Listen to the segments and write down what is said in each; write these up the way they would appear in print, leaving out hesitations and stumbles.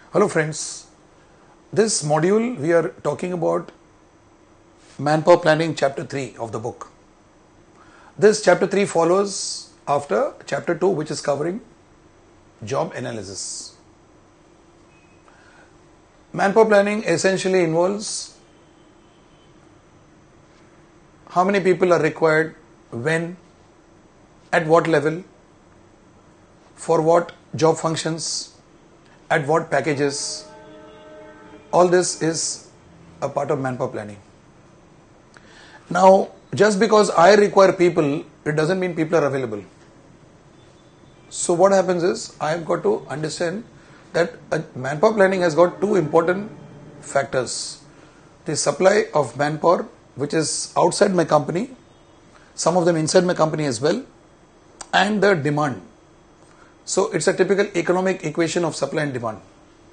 Hello friends, this module we are talking about manpower planning chapter 3 of the book. This chapter 3 follows after chapter 2 which is covering job analysis. Manpower planning essentially involves how many people are required, when, at what level, for what job functions, at what packages. All this is a part of manpower planning. Now, just because I require people, it doesn't mean people are available. So what happens is, I have got to understand that manpower planning has got two important factors. The supply of manpower, which is outside my company, some of them inside my company as well, and the demand. So it's a typical economic equation of supply and demand.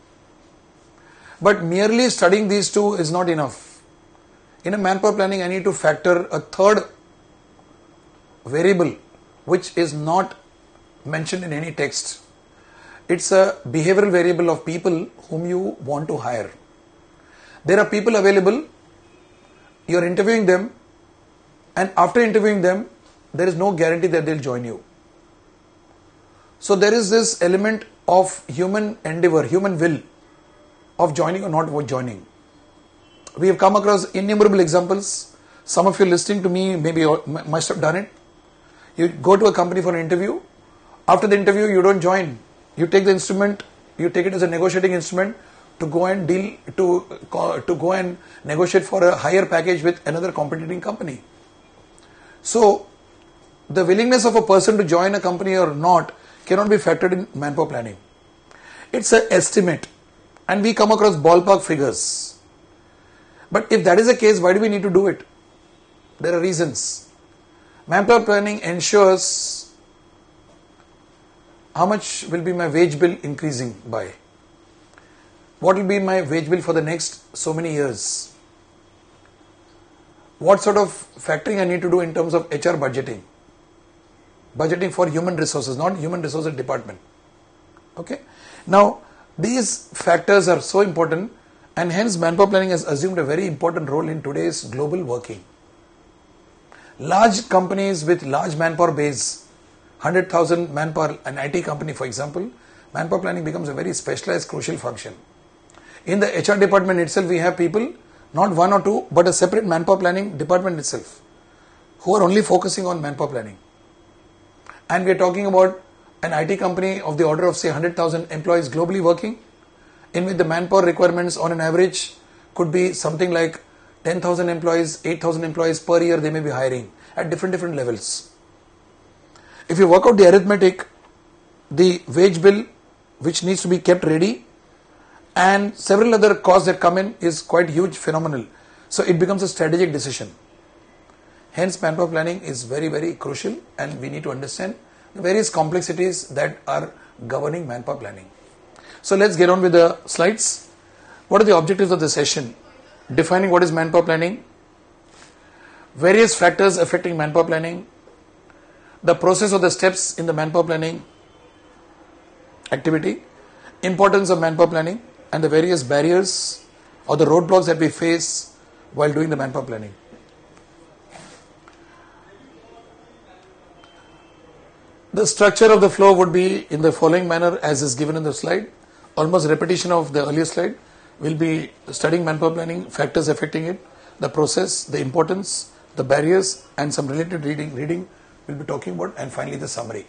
But merely studying these two is not enough. In a manpower planning, I need to factor a third variable which is not mentioned in any text. It's a behavioral variable of people whom you want to hire. There are people available, you're interviewing them, and after interviewing them, there is no guarantee that they'll join you. So there is this element of human endeavor, human will of joining or not joining. We have come across innumerable examples. Some of you listening to me maybe must have done it. You go to a company for an interview. After the interview, you don't join. You take the instrument, you take it as a negotiating instrument to go and go and negotiate for a higher package with another competing company. So the willingness of a person to join a company or not cannot be factored in manpower planning. It's an estimate, and we come across ballpark figures. But if that is the case, why do we need to do it? There are reasons. Manpower planning ensures how much will be my wage bill increasing by, what will be my wage bill for the next so many years, what sort of factoring I need to do in terms of HR budgeting for human resources, not human resources department. Okay. Now, these factors are so important, and hence manpower planning has assumed a very important role in today's global working. Large companies with large manpower base, 100,000 manpower, an IT company for example, manpower planning becomes a very specialized, crucial function. In the HR department itself, we have people, not one or two, but a separate manpower planning department itself, who are only focusing on manpower planning. And we are talking about an IT company of the order of say 100,000 employees globally working, in which the manpower requirements on an average could be something like 10,000 employees, 8,000 employees per year they may be hiring at different levels. If you work out the arithmetic, the wage bill which needs to be kept ready and several other costs that come in is quite huge, phenomenal. So it becomes a strategic decision. Hence, manpower planning is very, very crucial, and we need to understand the various complexities that are governing manpower planning. So let's get on with the slides. What are the objectives of the session? Defining what is manpower planning, various factors affecting manpower planning, the process or the steps in the manpower planning activity, importance of manpower planning, and the various barriers or the roadblocks that we face while doing the manpower planning. The structure of the flow would be in the following manner as is given in the slide. Almost repetition of the earlier slide. We'll be studying manpower planning, factors affecting it, the process, the importance, the barriers, and some related reading we'll be talking about, and finally the summary.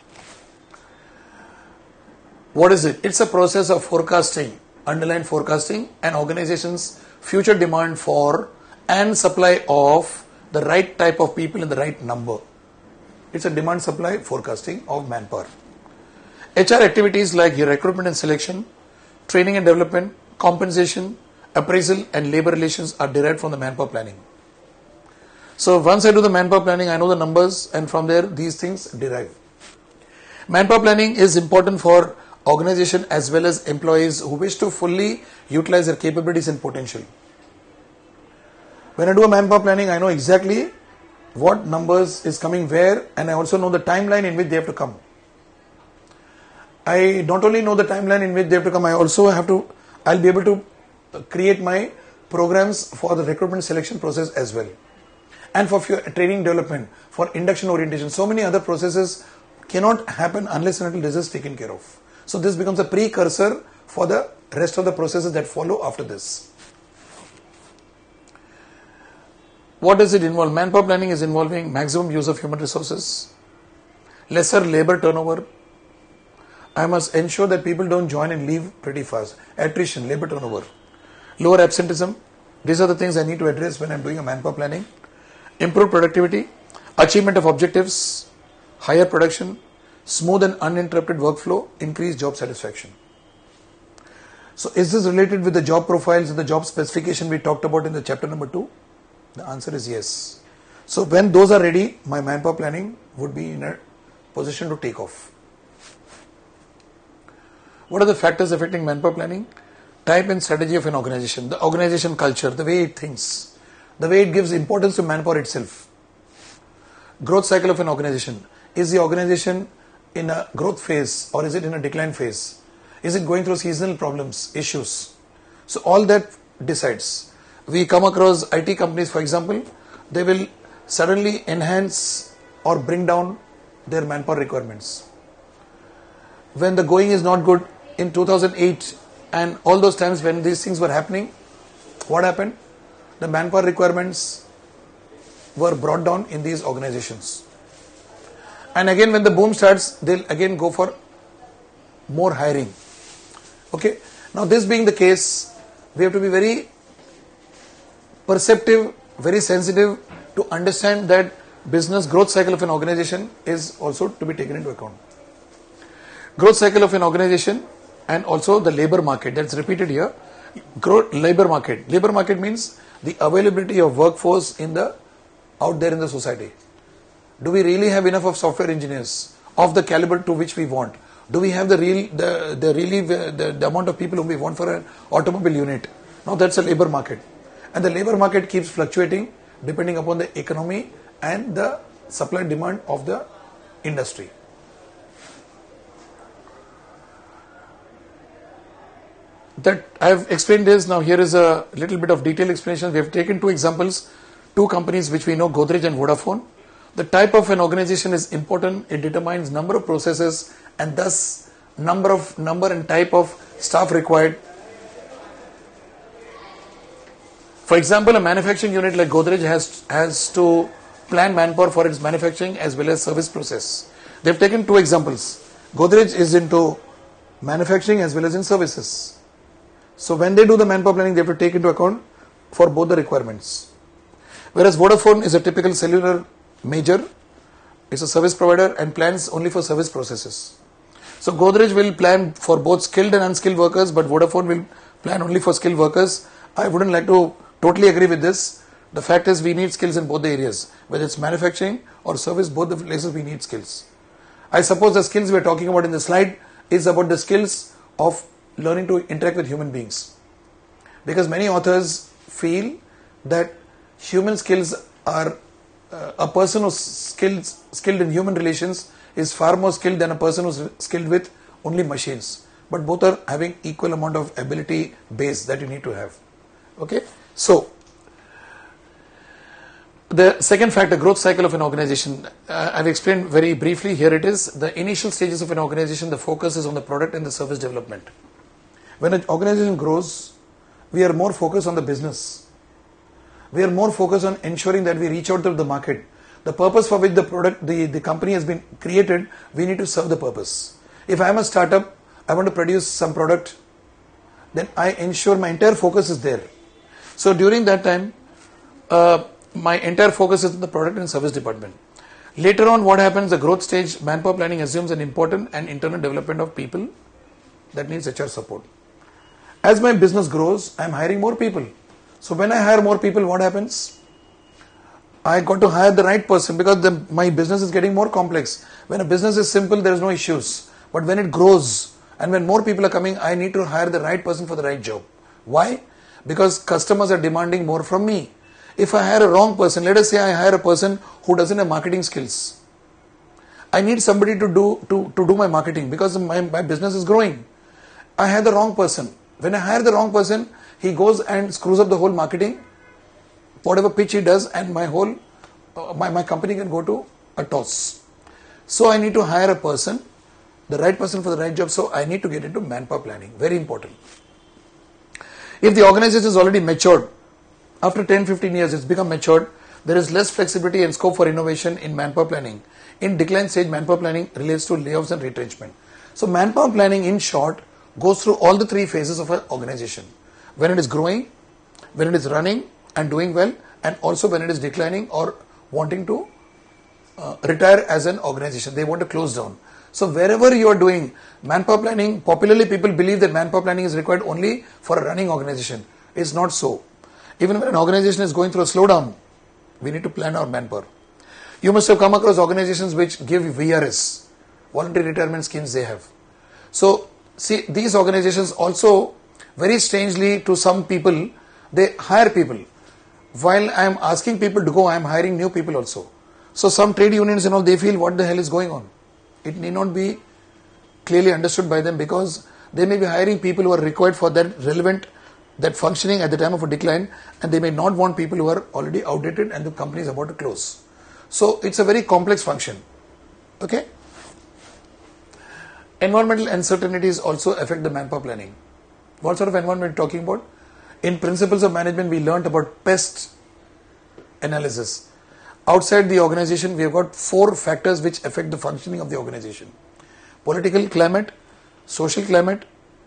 What is it? It's a process of forecasting, underlying forecasting, an organization's future demand for and supply of the right type of people in the right number. It's a demand supply forecasting of manpower. HR activities like your recruitment and selection, training and development, compensation, appraisal, and labor relations are derived from the manpower planning. So once I do the manpower planning, I know the numbers, and from there these things derive. Manpower planning is important for organization as well as employees who wish to fully utilize their capabilities and potential. When I do a manpower planning, I know exactly what numbers is coming where, and I also know the timeline in which they have to come. I not only know the timeline in which they have to come, I'll be able to create my programs for the recruitment selection process as well. And for training development, for induction orientation, so many other processes cannot happen unless and until this is taken care of. So this becomes a precursor for the rest of the processes that follow after this. What does it involve? Manpower planning is involving maximum use of human resources, lesser labor turnover. I must ensure that people don't join and leave pretty fast. Attrition, labor turnover, lower absenteeism. These are the things I need to address when I'm doing a manpower planning. Improve productivity, achievement of objectives, higher production, smooth and uninterrupted workflow, increased job satisfaction. So is this related with the job profiles and the job specification we talked about in the chapter number 2? The answer is yes. So when those are ready, my manpower planning would be in a position to take off. What are the factors affecting manpower planning? Type and strategy of an organization, the organization culture, the way it thinks, the way it gives importance to manpower itself. Growth cycle of an organization. Is the organization in a growth phase or is it in a decline phase? Is it going through seasonal problems, issues? So all that decides. We come across IT companies, for example, they will suddenly enhance or bring down their manpower requirements. When the going is not good in 2008 and all those times when these things were happening, what happened? The manpower requirements were brought down in these organizations. And again, when the boom starts, they'll again go for more hiring. Okay. Now, this being the case, we have to be very perceptive, very sensitive to understand that business growth cycle of an organization is also to be taken into account. Growth cycle of an organization and also the labor market, that's repeated here. Growth labor market. Labor market means the availability of workforce out there in the society. Do we really have enough of software engineers of the caliber to which we want? Do we have the amount of people whom we want for an automobile unit? Now that's a labor market. And the labor market keeps fluctuating depending upon the economy and the supply demand of the industry. That I have explained this. Now here is a little bit of detailed explanation. We have taken 2 examples, 2 companies which we know, Godrej and Vodafone. The type of an organization is important. It determines number of processes and thus number and type of staff required. For example, a manufacturing unit like Godrej has to plan manpower for its manufacturing as well as service process. They have taken 2 examples. Godrej is into manufacturing as well as in services. So when they do the manpower planning, they have to take into account for both the requirements. Whereas Vodafone is a typical cellular major, it's a service provider and plans only for service processes. So Godrej will plan for both skilled and unskilled workers, but Vodafone will plan only for skilled workers. I wouldn't like to totally agree with this. The fact is we need skills in both the areas, whether it's manufacturing or service, both the places we need skills. I suppose the skills we are talking about in the slide is about the skills of learning to interact with human beings. Because many authors feel that human skills are, a person who's skilled in human relations is far more skilled than a person who's skilled with only machines. But both are having equal amount of ability base that you need to have. Okay. So, the second factor, growth cycle of an organization, I've explained very briefly. Here it is. The initial stages of an organization, the focus is on the product and the service development. When an organization grows, we are more focused on the business. We are more focused on ensuring that we reach out to the market. The purpose for which the company has been created, we need to serve the purpose. If I am a startup, I want to produce some product, then I ensure my entire focus is there. So during that time, my entire focus is on the product and service department. Later on, what happens, the growth stage, manpower planning assumes an important and internal development of people that needs HR support. As my business grows, I am hiring more people. So when I hire more people, what happens? I got to hire the right person because my business is getting more complex. When a business is simple, there is no issues. But when it grows and when more people are coming, I need to hire the right person for the right job. Why? Because customers are demanding more from me. If I hire a wrong person, let us say I hire a person who doesn't have marketing skills. I need somebody to do my marketing because my business is growing. I hire the wrong person. When I hire the wrong person, he goes and screws up the whole marketing, whatever pitch he does, and my whole my company can go to a toss. So I need to hire a person, the right person for the right job. So I need to get into manpower planning. Very important. If the organization is already matured, after 10-15 years it's become matured, there is less flexibility and scope for innovation in manpower planning. In decline stage, manpower planning relates to layoffs and retrenchment. So manpower planning, in short, goes through all the three phases of an organization. When it is growing, when it is running and doing well, and also when it is declining or wanting to retire as an organization. They want to close down. So wherever you are doing manpower planning, popularly people believe that manpower planning is required only for a running organization. It's not so. Even when an organization is going through a slowdown, we need to plan our manpower. You must have come across organizations which give VRS, voluntary retirement schemes they have. So see, these organizations also, very strangely to some people, they hire people. While I am asking people to go, I am hiring new people also. So some trade unions and all, they feel what the hell is going on. It need not be clearly understood by them because they may be hiring people who are required for that relevant, that functioning at the time of a decline, and they may not want people who are already outdated and the company is about to close. So it's a very complex function. Okay? Environmental uncertainties also affect the manpower planning. What sort of environment are we talking about? In principles of management, we learnt about pest analysis. Outside the organization, we have got 4 factors which affect the functioning of the organization. Political climate, social climate,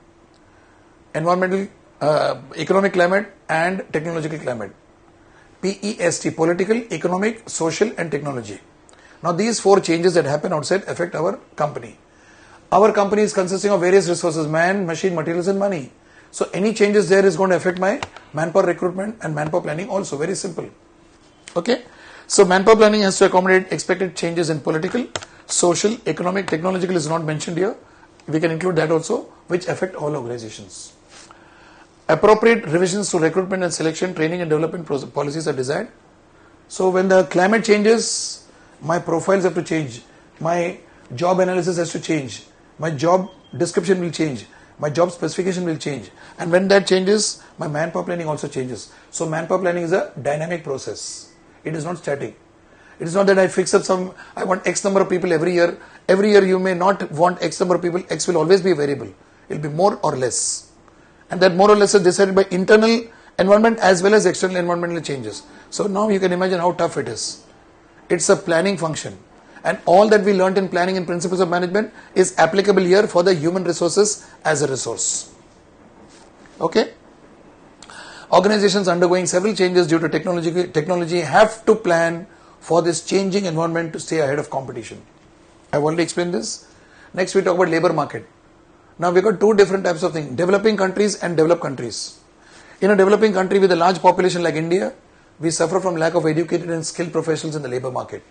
environmental, economic climate, and technological climate. PEST, political, economic, social and technology. Now these 4 changes that happen outside affect our company. Our company is consisting of various resources, man, machine, materials and money. So any changes there is going to affect my manpower recruitment and manpower planning also. Very simple. Okay. So manpower planning has to accommodate expected changes in political, social, economic, technological is not mentioned here. We can include that also, which affect all organizations. Appropriate revisions to recruitment and selection, training and development policies are desired. So when the climate changes, my profiles have to change. My job analysis has to change. My job description will change. My job specification will change. And when that changes, my manpower planning also changes. So manpower planning is a dynamic process. It is not static. It is not that I fix up I want X number of people every year. Every year you may not want X number of people. X will always be a variable. It will be more or less. And that more or less is decided by internal environment as well as external environmental changes. So now you can imagine how tough it is. It's a planning function. And all that we learnt in planning and principles of management is applicable here for the human resources as a resource. Okay? Organizations undergoing several changes due to technology have to plan for this changing environment to stay ahead of competition. I've already explained this. Next we talk about labor market. Now we've got 2 different types of things, developing countries and developed countries. In a developing country with a large population like India, we suffer from lack of educated and skilled professionals in the labor market.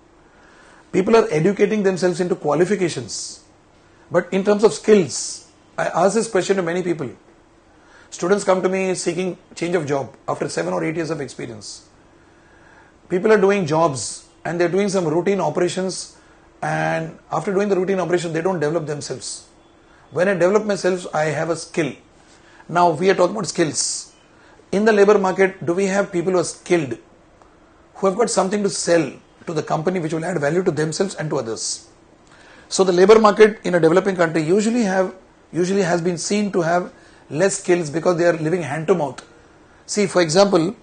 People are educating themselves into qualifications. But in terms of skills, I ask this question to many people. Students come to me seeking change of job after 7 or 8 years of experience. People are doing jobs and they're doing some routine operations, and after doing the routine operation, they don't develop themselves. When I develop myself, I have a skill. Now we are talking about skills. In the labor market, do we have people who are skilled, who have got something to sell to the company which will add value to themselves and to others? So the labor market in a developing country usually has been seen to have less skills because they are living hand to mouth. See, for example,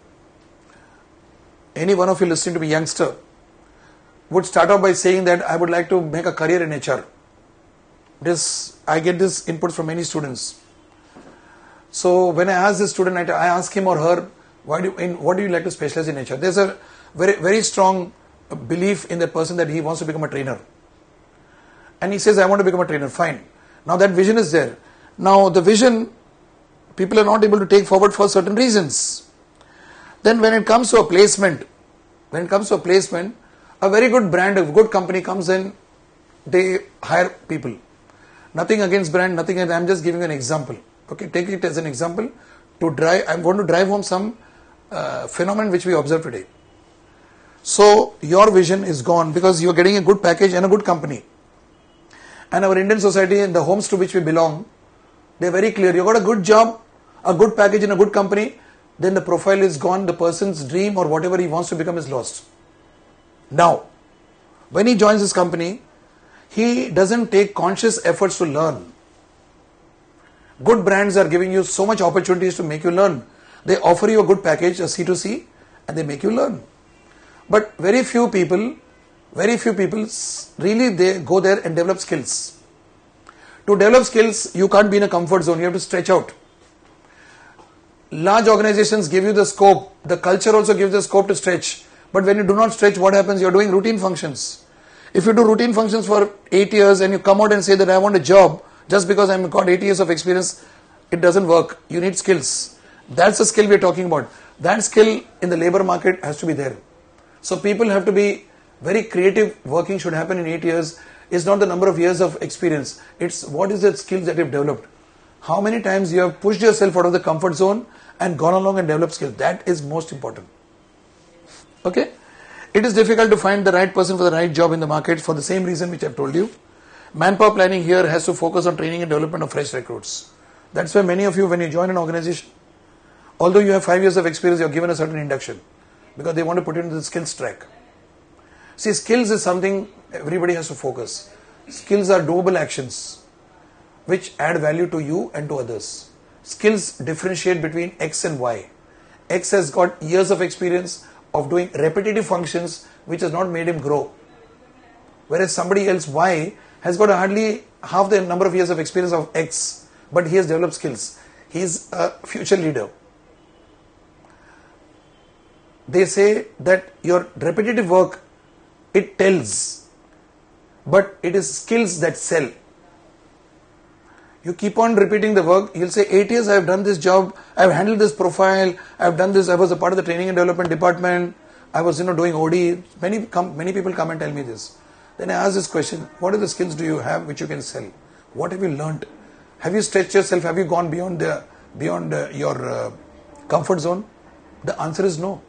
any one of you listening to me, youngster, would start off by saying that I would like to make a career in HR. I get this inputs from many students. So when I ask this student, I ask him or her, what do you like to specialize in HR? There's a very, very strong belief in the person that he wants to become a trainer. And he says, I want to become a trainer. Fine. Now that vision is there. Now the vision, people are not able to take forward for certain reasons. Then when it comes to a placement, a very good brand, a good company comes in, they hire people. Nothing against brand, I'm just giving an example. Okay, take it as an example to drive. I want to drive home some phenomenon which we observe today. So your vision is gone because you are getting a good package and a good company. And our Indian society and the homes to which we belong, they are very clear. You got a good job, a good package in a good company, then the profile is gone, the person's dream or whatever he wants to become is lost. Now, when he joins this company, he doesn't take conscious efforts to learn. Good brands are giving you so much opportunities to make you learn. They offer you a good package, a C2C, and they make you learn. But very few people really they go there and develop skills. To develop skills, you can't be in a comfort zone, you have to stretch out. Large organizations give you the scope, the culture also gives the scope to stretch. But when you do not stretch, what happens? You are doing routine functions. If you do routine functions for 8 years and you come out and say that I want a job just because I've got 8 years of experience, it doesn't work. You need skills. That's the skill we're talking about. That skill in the labor market has to be there. So people have to be very creative. Working should happen in 8 years. It's not the number of years of experience. It's what is the skills that you've developed. How many times you have pushed yourself out of the comfort zone and gone along and developed skills. That is most important. Okay? It is difficult to find the right person for the right job in the market for the same reason which I've told you. Manpower planning here has to focus on training and development of fresh recruits. That's why many of you, when you join an organization, although you have 5 years of experience, you're given a certain induction because they want to put you into the skills track. See, skills is something everybody has to focus. Skills are doable actions which add value to you and to others. Skills differentiate between X and Y. X has got years of experience of doing repetitive functions which has not made him grow. Whereas somebody else, Y, has got hardly half the number of years of experience of X, but he has developed skills. He is a future leader. They say that your repetitive work, it tells, but it is skills that sell. You keep on repeating the work, you'll say 8 years I have done this job, I have handled this profile, I have done this, I was a part of the training and development department, I was doing OD. Many people come and tell me this. Then I ask this question, what are the skills do you have which you can sell? What have you learnt? Have you stretched yourself? Have you gone beyond your comfort zone? The answer is no.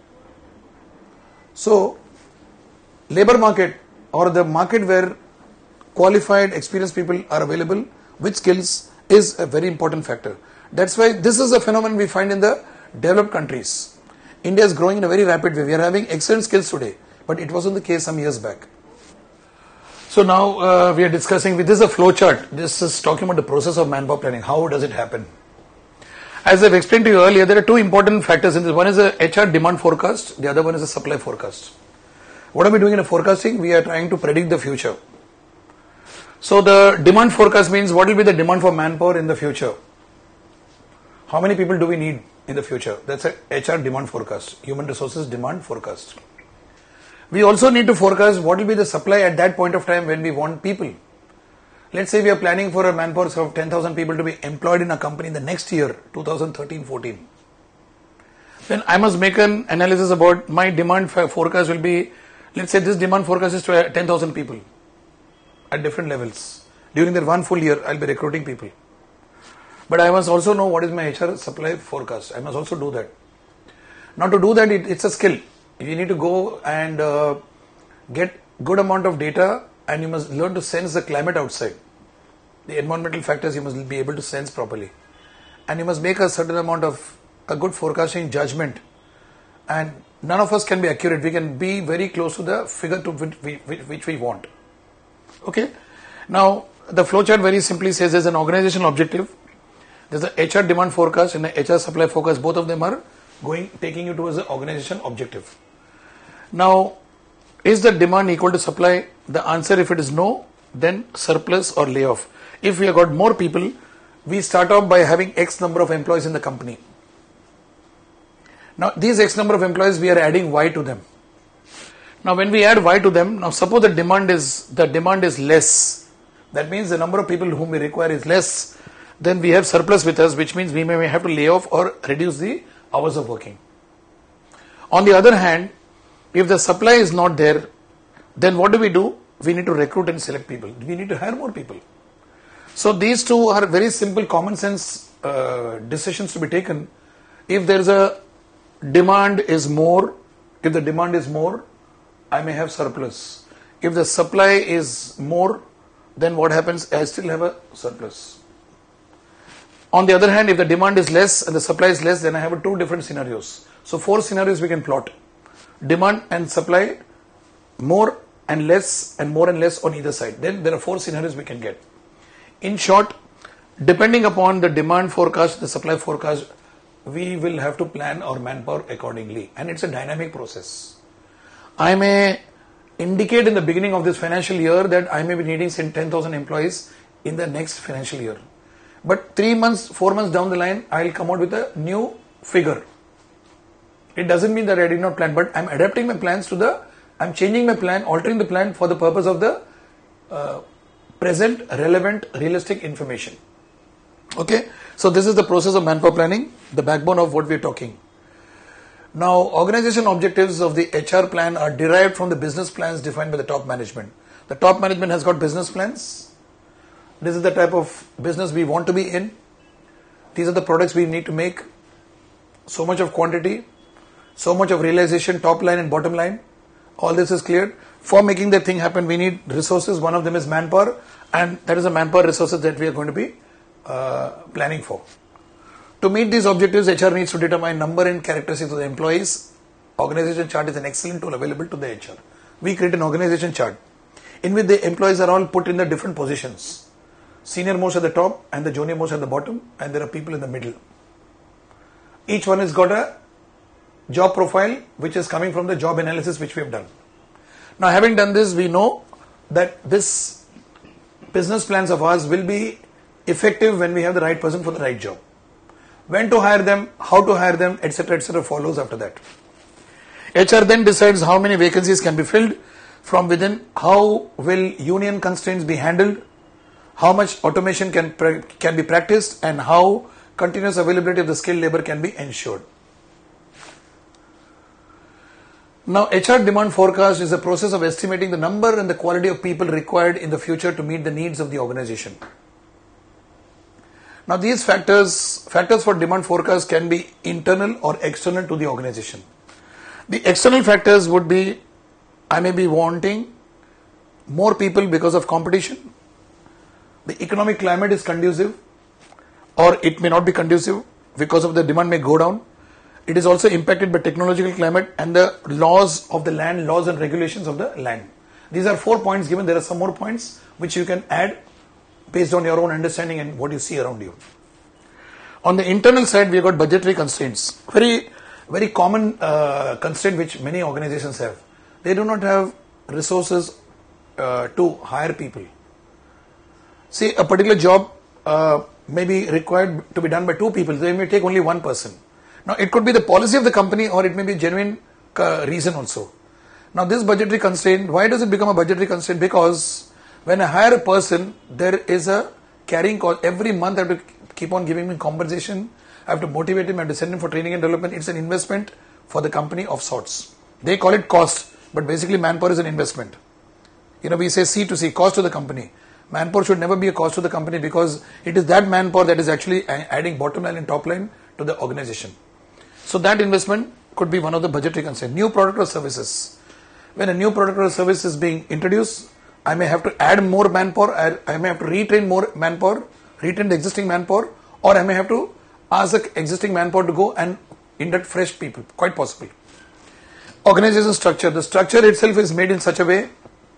So, labor market or the market where qualified, experienced people are available with skills is a very important factor. That's why this is a phenomenon we find in the developed countries. India is growing in a very rapid way. We are having excellent skills today, but it wasn't the case some years back. So now we are discussing, this is a flow chart. This is talking about the process of manpower planning. How does it happen? As I've explained to you earlier, there are two important factors in this. One is the HR demand forecast. The other one is the supply forecast. What are we doing in a forecasting? We are trying to predict the future. So the demand forecast means what will be the demand for manpower in the future? How many people do we need in the future? That's a HR demand forecast, human resources demand forecast. We also need to forecast what will be the supply at that point of time when we want people. Let's say we are planning for a manpower of 10,000 people to be employed in a company in the next year, 2013-14. Then I must make an analysis about my demand forecast will be, let's say this demand forecast is to 10,000 people at different levels. During that one full year, I'll be recruiting people. But I must also know what is my HR supply forecast. I must also do that. Now to do that, it's a skill. You need to go and get good amount of data, and you must learn to sense the climate outside. The environmental factors you must be able to sense properly. And you must make a certain amount of a good forecasting judgment. And none of us can be accurate. We can be very close to the figure to which we want. Okay. Now, the flowchart very simply says there's an organizational objective. There's a HR demand forecast and the HR supply forecast. Both of them are taking you towards the organization objective. Now, is the demand equal to supply? The answer, if it is no, then surplus or layoff. If we have got more people, we start off by having X number of employees in the company. Now, these X number of employees, we are adding Y to them. Now, when we add Y to them, now suppose the demand is less. That means the number of people whom we require is less. Then we have surplus with us, which means we may have to lay off or reduce the hours of working. On the other hand, if the supply is not there, then what do? We need to recruit and select people. We need to hire more people. So these two are very simple common sense decisions to be taken. If there is a demand is more, if the demand is more, I may have surplus. If the supply is more, then what happens? I still have a surplus. On the other hand, if the demand is less and the supply is less, then I have two different scenarios. So 4 scenarios we can plot. Demand and supply, more and less and more and less on either side. Then there are 4 scenarios we can get. In short, depending upon the demand forecast, the supply forecast, we will have to plan our manpower accordingly. And it's a dynamic process. I may indicate in the beginning of this financial year that I may be needing 10,000 employees in the next financial year. But 3 months, 4 months down the line, I will come out with a new figure. It doesn't mean that I did not plan, but I'm adapting my plans to I'm changing my plan, altering the plan for the purpose of the present, relevant, realistic information. Okay, so this is the process of manpower planning, the backbone of what we are talking. Now, organization objectives of the HR plan are derived from the business plans defined by the top management. The top management has got business plans. This is the type of business we want to be in. These are the products we need to make. So much of quantity, so much of realization, top line and bottom line. All this is cleared. For making that thing happen, we need resources. One of them is manpower, and that is the manpower resources that we are going to be planning for. To meet these objectives, HR needs to determine number and characteristics of the employees. Organization chart is an excellent tool available to the HR. We create an organization chart in which the employees are all put in the different positions. Senior most at the top and the junior most at the bottom, and there are people in the middle. Each one has got a job profile which is coming from the job analysis which we have done. Now, having done this, we know that this business plans of ours will be effective when we have the right person for the right job. When to hire them, how to hire them, etc., follows after that. HR then decides how many vacancies can be filled from within, how will union constraints be handled, how much automation can be practiced, and how continuous availability of the skilled labor can be ensured. Now, HR demand forecast is a process of estimating the number and the quality of people required in the future to meet the needs of the organization. Now, these factors for demand forecast can be internal or external to the organization. The external factors would be, I may be wanting more people because of competition. The economic climate is conducive, or it may not be conducive because of the demand may go down. It is also impacted by technological climate and the laws of the land, laws and regulations of the land. These are 4 points given. There are some more points which you can add based on your own understanding and what you see around you. On the internal side, we have got budgetary constraints. Very common constraint which many organizations have. They do not have resources to hire people. See, a particular job may be required to be done by 2 people. They may take only 1 person. Now, it could be the policy of the company, or it may be a genuine reason also. Now, this budgetary constraint, why does it become a budgetary constraint? Because when I hire a person, there is a carrying cost. Every month I have to keep on giving him compensation. I have to motivate him, I have to send him for training and development. It's an investment for the company of sorts. They call it cost, but basically manpower is an investment. We say C to C, cost to the company. Manpower should never be a cost to the company, because it is that manpower that is actually adding bottom line and top line to the organization. So that investment could be one of the budgetary constraints. New product or services. When a new product or service is being introduced, I may have to add more manpower, I may have to retrain more manpower, retrain the existing manpower, or I may have to ask the existing manpower to go and induct fresh people, quite possibly. Organization structure. The structure itself is made in such a way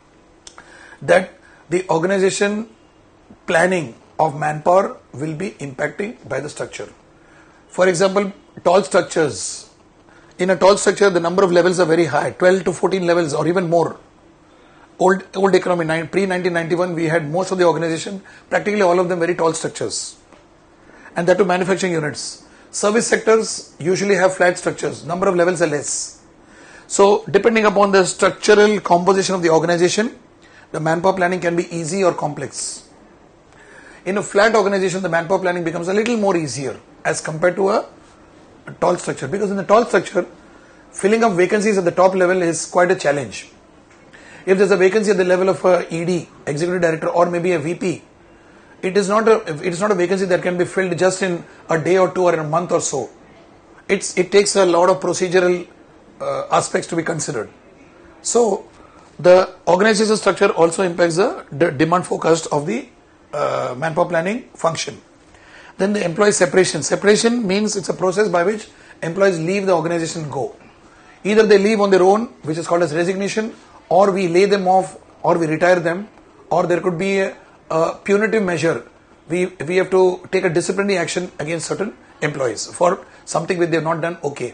that the organization planning of manpower will be impacting by the structure. For example, tall structures. In a tall structure, the number of levels are very high, 12 to 14 levels or even more. Old economy, pre-1991, we had most of the organization, practically all of them very tall structures. And that to manufacturing units. Service sectors usually have flat structures, number of levels are less. So, depending upon the structural composition of the organization, the manpower planning can be easy or complex. In a flat organization, the manpower planning becomes a little more easier as compared to a tall structure, because in the tall structure, filling up vacancies at the top level is quite a challenge. If there's a vacancy at the level of a ED, executive director, or maybe a VP, it is not a vacancy that can be filled just in a day or two or in a month or so. It takes a lot of procedural aspects to be considered. So the organization structure also impacts the demand forecast of the manpower planning function. Then the employee separation. Separation means it's a process by which employees leave the organization and go. Either they leave on their own, which is called as resignation, or we lay them off, or we retire them, or there could be a punitive measure. We have to take a disciplinary action against certain employees for something which they have not done okay.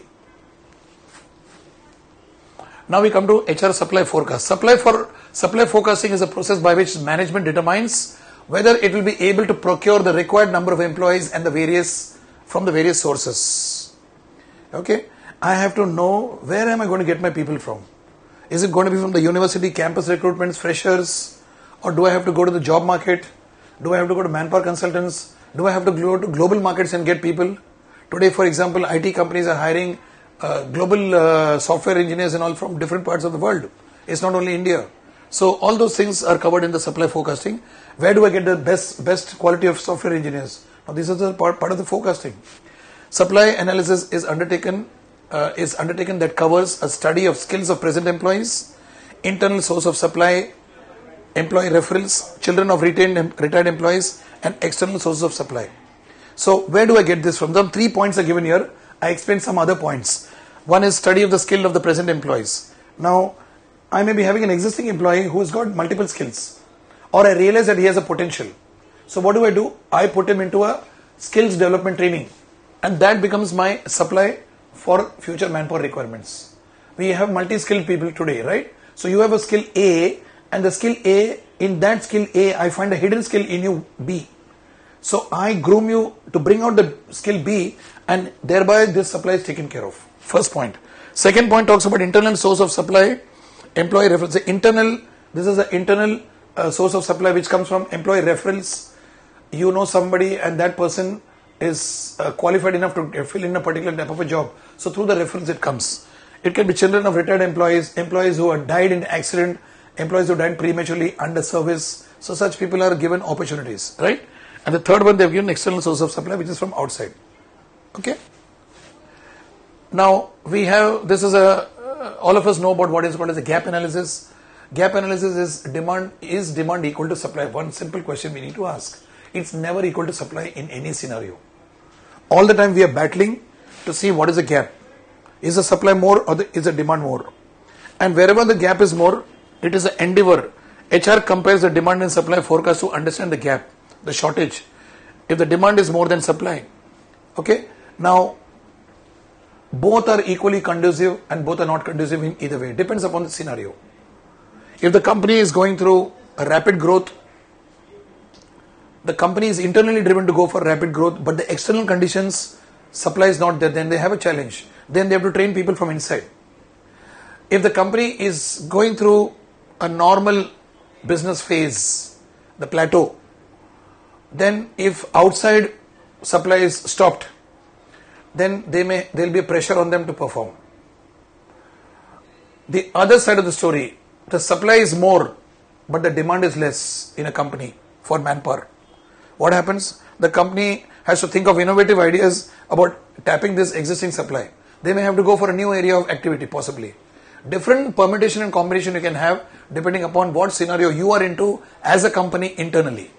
Now we come to HR supply forecast. Supply forecasting is a process by which management determines whether it will be able to procure the required number of employees and from the various sources. Okay, I have to know where am I going to get my people from. Is it going to be from the university campus recruitments, freshers, or do I have to go to the job market? Do I have to go to manpower consultants? Do I have to go to global markets and get people? Today, for example, IT companies are hiring global software engineers and all from different parts of the world. It's not only India. So all those things are covered in the supply forecasting. Where do I get the best quality of software engineers? Now this is a part of the forecasting. Supply analysis is undertaken that covers a study of skills of present employees, internal source of supply, employee referrals, children of retired employees, and external sources of supply. So where do I get this from? Some 3 points are given here. I explain some other points. One is study of the skill of the present employees. Now, I may be having an existing employee who has got multiple skills, or I realize that he has a potential. So what do? I put him into a skills development training, and that becomes my supply for future manpower requirements. We have multi-skilled people today, right? So you have a skill A, and the skill A, in that skill A, I find a hidden skill in you B. So I groom you to bring out the skill B, and thereby this supply is taken care of. First point. Second point talks about internal source of supply, employee referrals. This is an internal source of supply which comes from employee referrals. You know somebody and that person is qualified enough to fill in a particular type of a job. So through the referrals it comes. It can be children of retired employees, employees who have died in accident, employees who died prematurely under service. So such people are given opportunities, right? And the third one, they have given external source of supply, which is from outside. Okay. Now we have, all of us know about what is called as a gap analysis. Gap analysis is demand equal to supply? One simple question we need to ask. It's never equal to supply in any scenario. All the time we are battling to see what is the gap. Is the supply more or is the demand more? And wherever the gap is more, it is an endeavor. HR compares the demand and supply forecast to understand the gap, the shortage. If the demand is more than supply, okay. Now, both are equally conducive and both are not conducive in either way. Depends upon the scenario. If the company is going through a rapid growth, the company is internally driven to go for rapid growth, but the external conditions, supply is not there, then they have a challenge. Then they have to train people from inside. If the company is going through a normal business phase, the plateau, then if outside supply is stopped, then there will be a pressure on them to perform. The other side of the story, the supply is more, but the demand is less in a company for manpower. What happens? The company has to think of innovative ideas about tapping this existing supply. They may have to go for a new area of activity, possibly. Different permutation and combination you can have depending upon what scenario you are into as a company internally.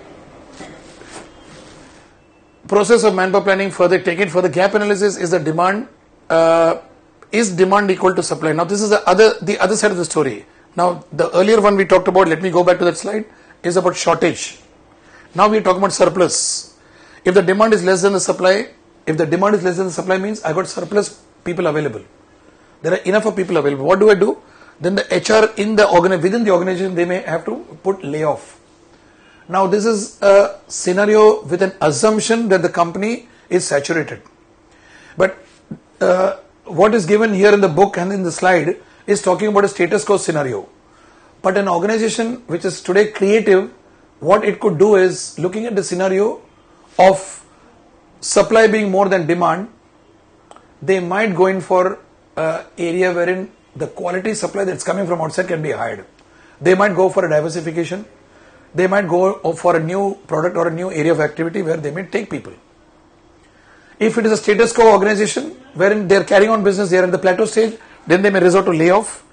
Process of manpower planning further taken for the gap analysis is the demand. Is demand equal to supply? Now this is the other side of the story. Now the earlier one we talked about, let me go back to that slide, is about shortage. Now we are talking about surplus. If the demand is less than the supply, means I got surplus people available. There are enough of people available. What do? Then the HR within the organization, they may have to put layoff. Now this is a scenario with an assumption that the company is saturated. But what is given here in the book and in the slide is talking about a status quo scenario. But an organization which is today creative, what it could do is looking at the scenario of supply being more than demand, they might go in for area wherein the quality supply that's coming from outside can be hired. They might go for a diversification. They might go for a new product or a new area of activity where they may take people. If it is a status quo organization wherein they are carrying on business, they are in the plateau stage, then they may resort to layoff.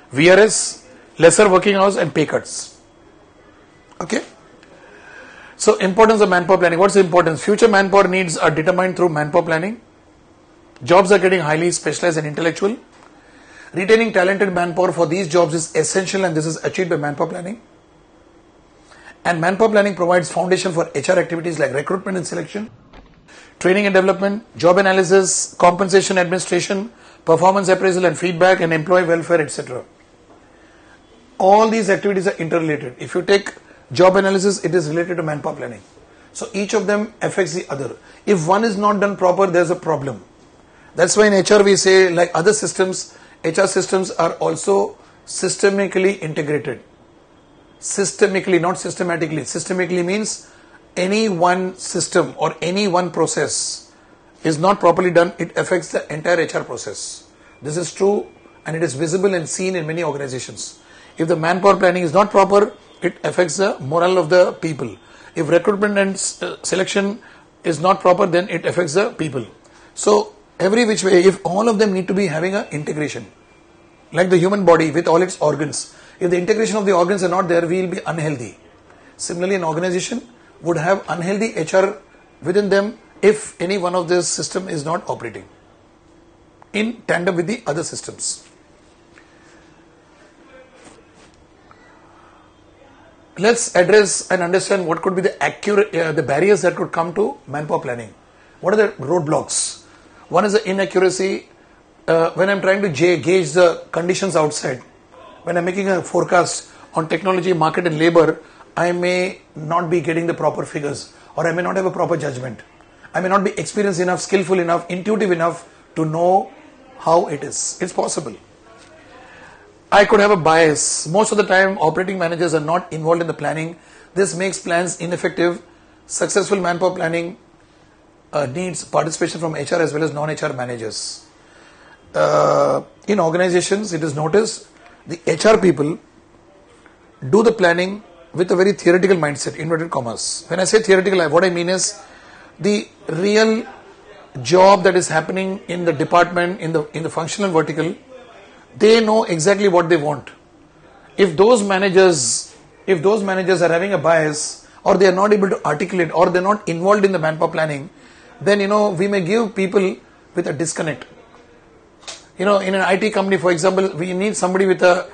VRS, lesser working hours and pay cuts. Okay. So importance of manpower planning. What's the importance? Future manpower needs are determined through manpower planning. Jobs are getting highly specialized and intellectual. Retaining talented manpower for these jobs is essential, and this is achieved by manpower planning. And manpower planning provides foundation for HR activities like recruitment and selection, training and development, job analysis, compensation administration, performance appraisal and feedback, and employee welfare, etc. All these activities are interrelated. If you take job analysis, it is related to manpower planning. So each of them affects the other. If one is not done proper, there's a problem. That's why in HR we say, like other systems, HR systems are also systemically integrated. Systemically, not systematically. Systemically means any one system or any one process is not properly done, it affects the entire HR process. This is true and it is visible and seen in many organizations. If the manpower planning is not proper, it affects the morale of the people. If recruitment and selection is not proper, then it affects the people. So every which way, if all of them need to be having an integration, like the human body with all its organs, if the integration of the organs are not there, we will be unhealthy. Similarly, an organization would have unhealthy HR within them if any one of this system is not operating in tandem with the other systems. Let's address and understand what could be the barriers that could come to manpower planning. What are the roadblocks? One is the inaccuracy. When I'm trying to gauge the conditions outside, when I'm making a forecast on technology, market and labor, I may not be getting the proper figures, or I may not have a proper judgment. I may not be experienced enough, skillful enough, intuitive enough to know how it is. It's possible. I could have a bias. Most of the time, operating managers are not involved in the planning. This makes plans ineffective. Successful manpower planning needs participation from HR as well as non-HR managers. In organizations, it is noticed the HR people do the planning with a very theoretical mindset, inverted commas. When I say theoretical, what I mean is the real job that is happening in the department, in the functional vertical, they know exactly what they want. If those managers are having a bias, or they are not able to articulate, or they are not involved in the manpower planning, then we may give people with a disconnect. In an IT company, for example, we need somebody with a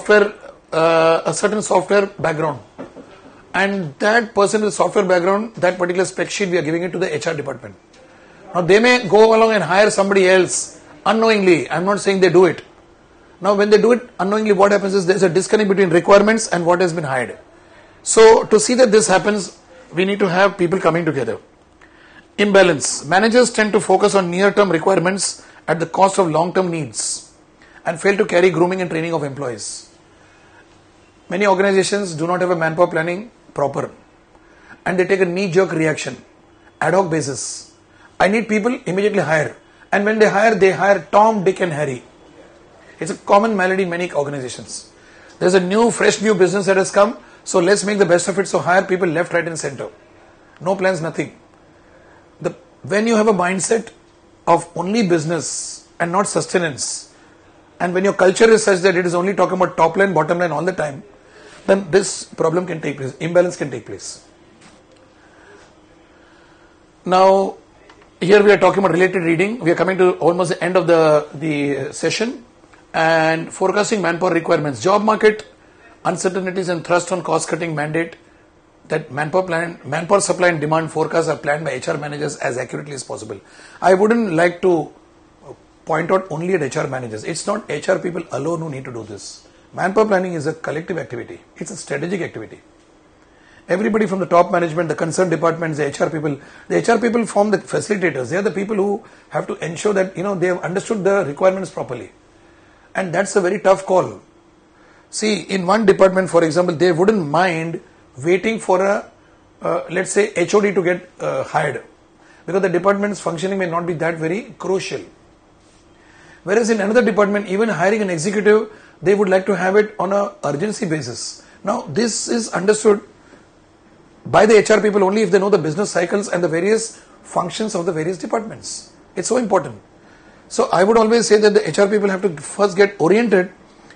certain software background, and that person with software background, that particular spec sheet, we are giving it to the HR department. Now they may go along and hire somebody else unknowingly. I'm not saying they do it. Now when they do it unknowingly, what happens is there's a disconnect between requirements and what has been hired. So to see that this happens, we need to have people coming together. Imbalance. Managers tend to focus on near-term requirements at the cost of long-term needs and fail to carry grooming and training of employees. Many organizations do not have a manpower planning proper, and they take a knee-jerk reaction, ad hoc basis. I need people, immediately hire. And when they hire Tom, Dick and Harry. It's a common malady in many organizations. There's a fresh new business that has come, so let's make the best of it, so hire people left, right and center. No plans, nothing. When you have a mindset of only business and not sustenance, and when your culture is such that it is only talking about top line, bottom line all the time, then this problem can take place, imbalance can take place. Now, here we are talking about related reading. We are coming to almost the end of the session. And forecasting manpower requirements. Job market uncertainties and thrust on cost cutting mandate that manpower supply and demand forecasts are planned by HR managers as accurately as possible. I wouldn't like to point out only at HR managers. It's not HR people alone who need to do this. Manpower planning is a collective activity. It's a strategic activity. Everybody from the top management, the concerned departments, the HR people form the facilitators. They are the people who have to ensure that they have understood the requirements properly. And that's a very tough call. See, in one department, for example, they wouldn't mind waiting for let's say, HOD to get hired, because the department's functioning may not be that very crucial. Whereas in another department, even hiring an executive, they would like to have it on an urgency basis. Now, this is understood by the HR people only if they know the business cycles and the various functions of the various departments. It's so important. So I would always say that the HR people have to first get oriented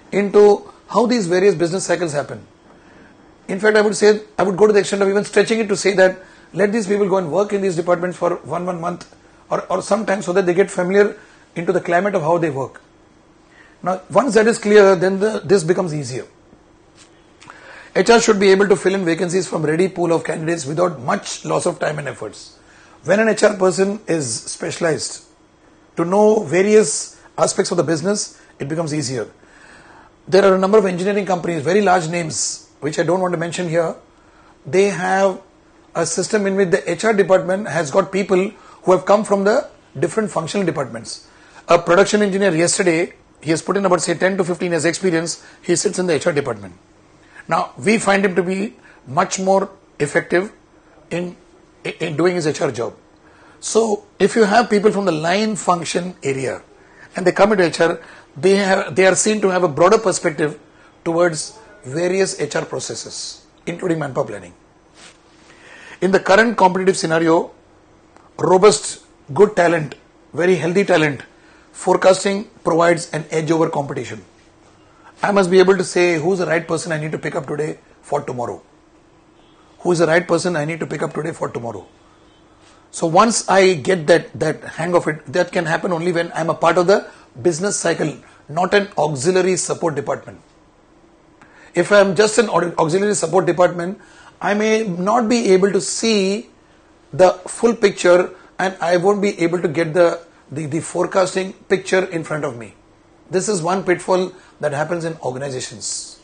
into how these various business cycles happen. In fact, I would go to the extent of even stretching it to say that let these people go and work in these departments for one month or some time so that they get familiar into the climate of how they work. Now, once that is clear, then this becomes easier. HR should be able to fill in vacancies from ready pool of candidates without much loss of time and efforts. When an HR person is specialized to know various aspects of the business, it becomes easier. There are a number of engineering companies, very large names, which I don't want to mention here. They have a system in which the HR department has got people who have come from the different functional departments. A production engineer yesterday, he has put in about say 10 to 15 years experience, he sits in the HR department. Now, we find him to be much more effective in doing his HR job. So, if you have people from the line function area and they come into HR, they are seen to have a broader perspective towards various HR processes, including manpower planning. In the current competitive scenario, robust, good talent, very healthy talent, forecasting provides an edge over competition. I must be able to say who's the right person I need to pick up today for tomorrow. Who is the right person I need to pick up today for tomorrow. So once I get that hang of it, that can happen only when I'm a part of the business cycle, not an auxiliary support department. If I'm just an auxiliary support department, I may not be able to see the full picture and I won't be able to get the forecasting picture in front of me. This is one pitfall that happens in organizations.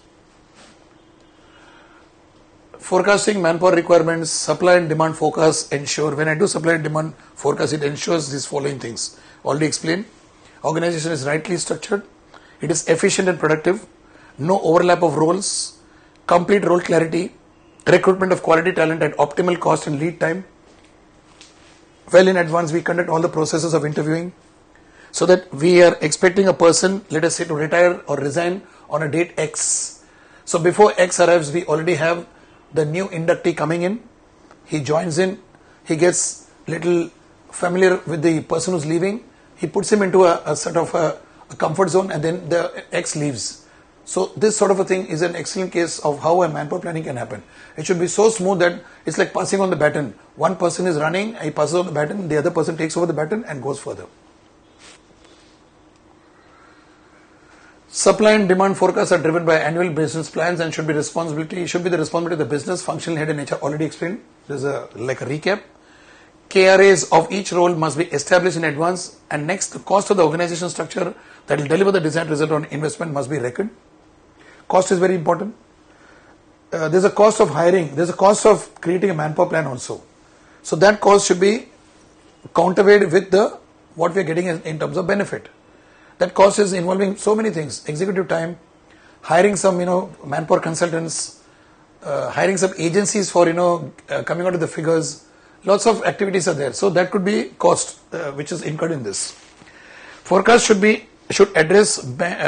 Forecasting manpower requirements, supply and demand forecast ensure, when I do supply and demand forecast, it ensures these following things. Already explained. Organization is rightly structured. It is efficient and productive. No overlap of roles. Complete role clarity. Recruitment of quality talent at optimal cost and lead time. Well in advance, we conduct all the processes of interviewing so that we are expecting a person, let us say, to retire or resign on a date X. So before X arrives, we already have the new inductee coming in. He joins in. He gets little familiar with the person who's leaving. He puts him into a sort of a comfort zone and then the X leaves. So this sort of a thing is an excellent case of how a manpower planning can happen. It should be so smooth that it's like passing on the baton. One person is running, he passes on the baton, the other person takes over the baton and goes further. Supply and demand forecasts are driven by annual business plans and should be the responsibility of the business, functional head and HR. Already explained. There's like a recap. KRAs of each role must be established in advance, and next, the cost of the organization structure that will deliver the desired result on investment must be reckoned. Cost is very important. There's a cost of hiring. There's a cost of creating a manpower plan also. So that cost should be counterweighed with what we are getting in terms of benefit. That cost is involving so many things: executive time, hiring some manpower consultants, hiring some agencies for coming out of the figures. Lots of activities are there, so that could be cost which is incurred in this. Forecast should address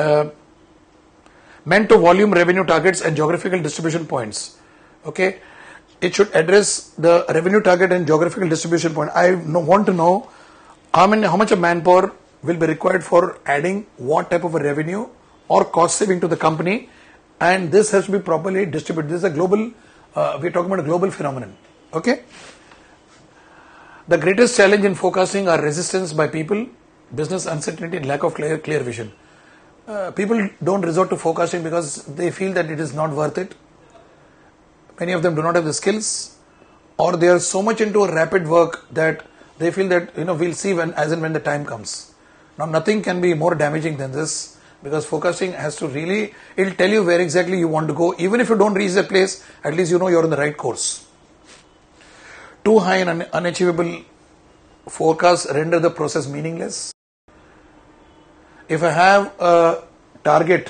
meant to volume revenue targets and geographical distribution points. Okay, it should address the revenue target and geographical distribution point. I want to know how much of manpower will be required for adding what type of a revenue or cost saving to the company, and this has to be properly distributed. This is a global, we're talking about a global phenomenon. Okay. The greatest challenge in forecasting are resistance by people, business uncertainty and lack of clear vision. People don't resort to forecasting because they feel that it is not worth it. Many of them do not have the skills, or they are so much into a rapid work that they feel that we'll see as and when the time comes. Now nothing can be more damaging than this, because forecasting has to really, it'll tell you where exactly you want to go. Even if you don't reach the place, at least you're on the right course. Too high and unachievable forecasts render the process meaningless. If I have a target,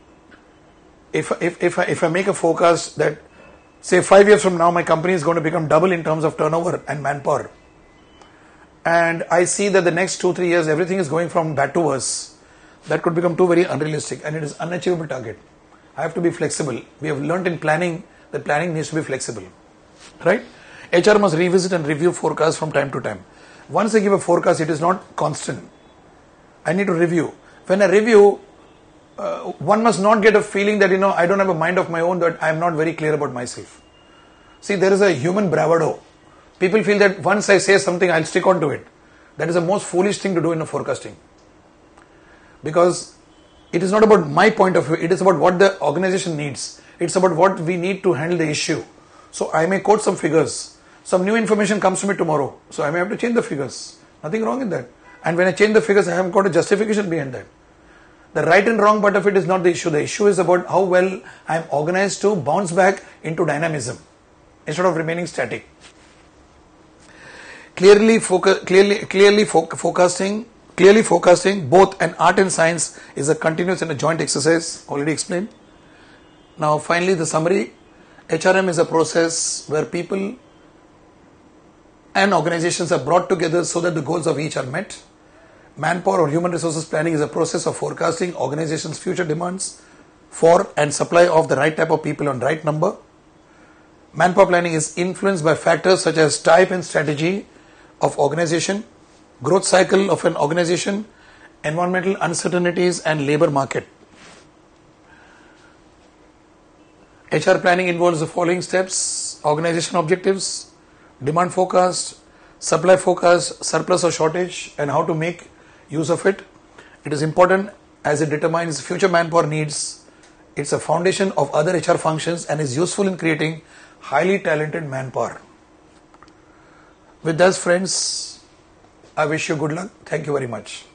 if I make a forecast that say 5 years from now my company is going to become double in terms of turnover and manpower, and I see that the next 2-3 years everything is going from bad to worse, that could become too very unrealistic and it is unachievable target. I have to be flexible. We have learnt in planning that planning needs to be flexible, right? HR must revisit and review forecasts from time to time. Once I give a forecast, it is not constant. I need to review. When I review, one must not get a feeling that, I don't have a mind of my own, that I am not very clear about myself. See, there is a human bravado. People feel that once I say something, I'll stick on to it. That is the most foolish thing to do in a forecasting. Because it is not about my point of view, it is about what the organization needs. It's about what we need to handle the issue. So I may quote some figures. Some new information comes to me tomorrow. So I may have to change the figures. Nothing wrong in that. And when I change the figures, I haven't got a justification behind that. The right and wrong part of it is not the issue. The issue is about how well I am organized to bounce back into dynamism instead of remaining static. Clearly forecasting, both an art and science, is a continuous and a joint exercise, already explained. Now finally the summary. HRM is a process where people and organizations are brought together so that the goals of each are met. Manpower or human resources planning is a process of forecasting organizations' future demands for and supply of the right type of people on right number. Manpower planning is influenced by factors such as type and strategy of organization, growth cycle of an organization, environmental uncertainties and labor market. HR planning involves the following steps: organization objectives, demand forecast, supply forecast, surplus or shortage, and how to make use of it. It is important as it determines future manpower needs. It's a foundation of other HR functions and is useful in creating highly talented manpower. With that, friends, I wish you good luck. Thank you very much.